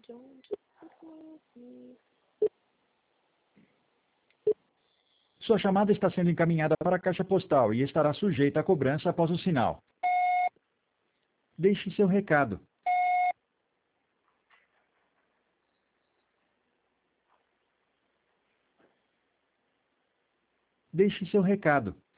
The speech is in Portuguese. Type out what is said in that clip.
Sua chamada está sendo encaminhada para a caixa postal e estará sujeita a cobrança após o sinal. Deixe seu recado. Deixe seu recado.